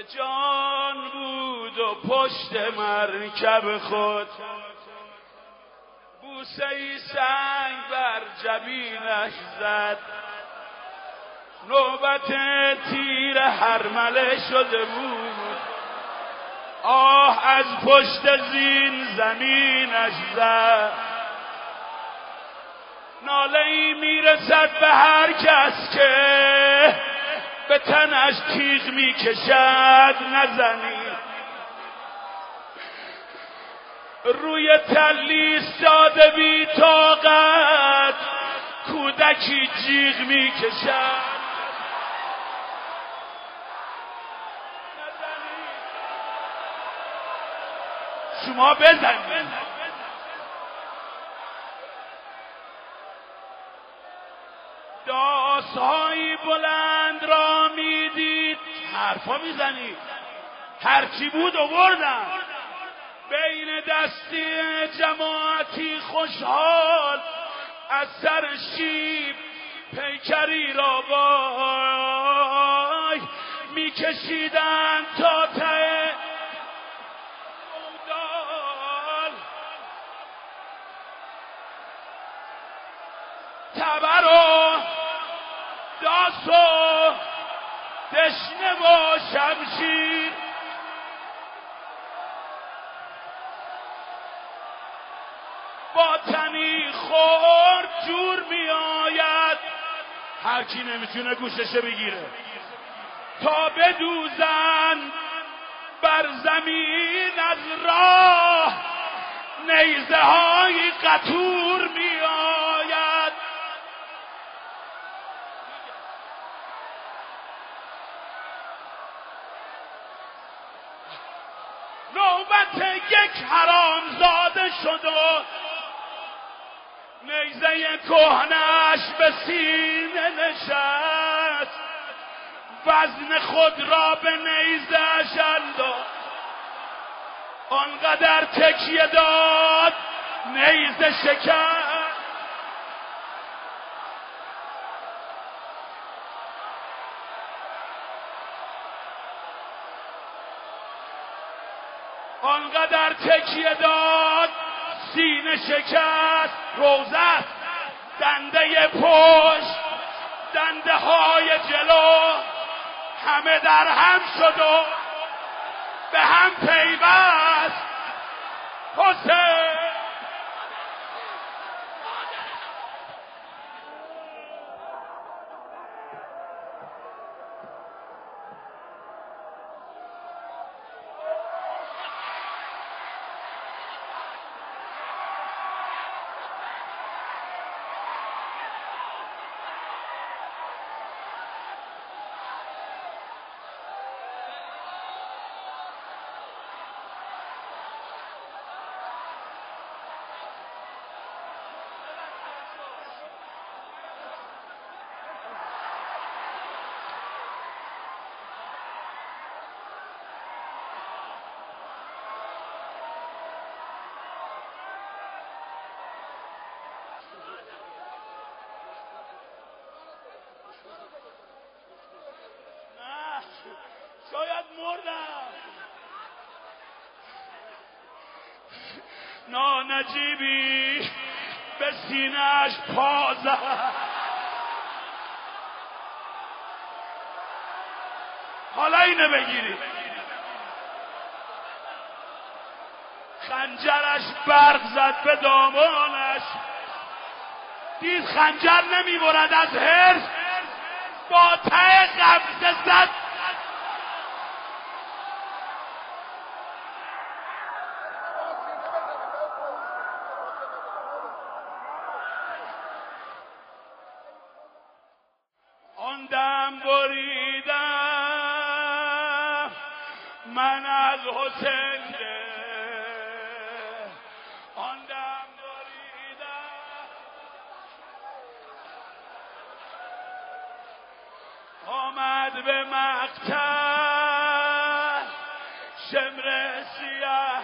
جان بود و پشت مرکب خود بوسه ای سنگ بر جبینش زد. نوبت تیر هرمله شده بود، آه از پشت زین زمینش زد. ناله ای میرسد به هر کس که به تنش تیغ میکشد نزنی. روی تلی ایستاده بی طاقت کودکی جیغ میکشد. شما بزنید. داس‌هایی بلند را میدید، حرفا میزنید، هرچی بود آوردم. بین دستی جماعتی خوشحال از سر شیب پیکری را وای میکشیدند تا ته دال. تبر و داس و دشنه و شمشیر با تنی خورد جور می آید. هر کی نمیتونه گوششه بگیره تا بدوزن بر زمین از راه نیزه های قطور می آید. نوبت یک حرامزاده شد و نیزه کهنش به سینه نشست. وزن خود را به نیزه‌اش انداخت، آنقدر تکیه داد نیزه شکست. آنقدر تکیه داد سینه شکست. روزه دنده پشت دنده های جلو همه در هم شد و به هم پیوست. حسین شاید مردم. نانجیبی به سینه‌اش پا زد. حالا اینه بگیرید. خنجرش برق زد به دامانش، دید خنجر نمیبرد، از حرص با ته قبضه زد. آن دم بریدم من از حسین ده، آن دم بریدم آمد به مقتل شمر سیاه.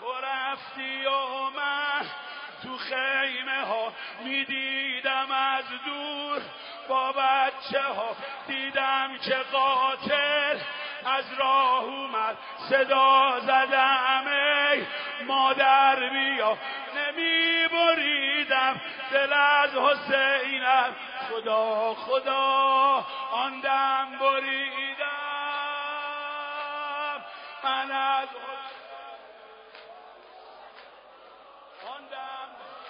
تو رفتی و من تو خیمه ها میدیدم از دور، با بچه ها دیدم که قاتل از راه اومد، صدا زدم ای مادر بیا، نمی بریدم دل از حسینم، خدا خدا آن دم بریدم من از آن دم.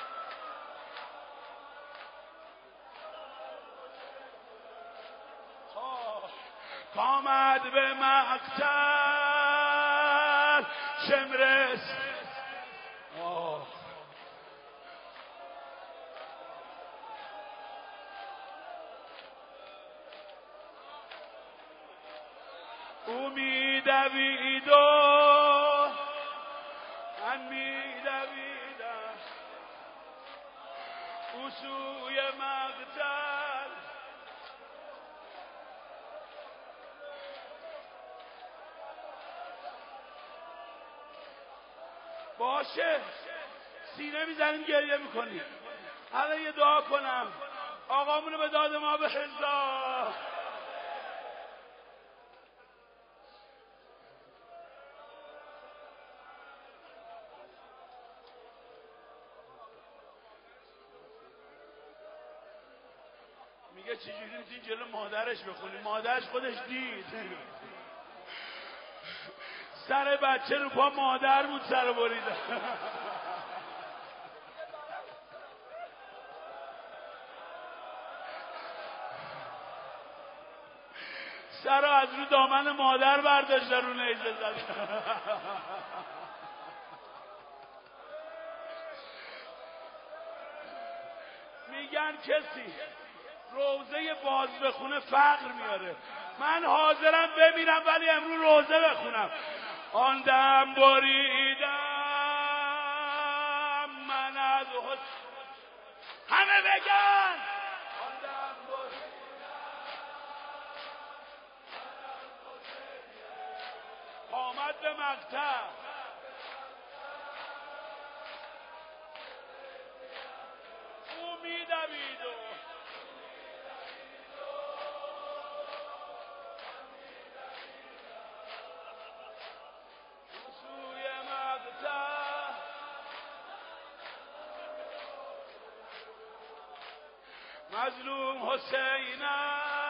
آمد به مقتل شمرس، او میدوید و من میدویدم، او سوی مقتل باشه، سینه میزنیم گریه میکنیم. الان یه دعا کنم آقامونو به داد ما به حضا. میگه چجوری میتونی جلو مادرش بخونی؟ مادرش خودش دید سر بچه رو پا مادر بود، سر بریده. سر رو از رو دامن مادر برداشته، رو نیزه زد. میگن کسی روزه باز بخونه فقر میاره. من حاضرم بمیرم ولی امروز روزه بخونم. آن دم بریدم من از همه بگن آن دم بریدم آمد به مقتل، او میدوید و سوی مقتل، مظلوم حسینم